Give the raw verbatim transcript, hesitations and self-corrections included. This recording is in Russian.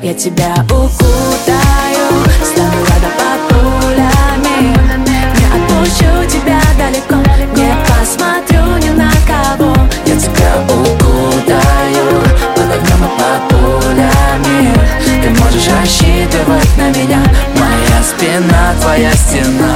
Я тебя укутаю, стану рядом под пулями. Не отпущу тебя далеко, не посмотрю ни на кого. Я тебя укутаю, под огнем и под пулями. Ты можешь рассчитывать на меня, моя спина, твоя стена.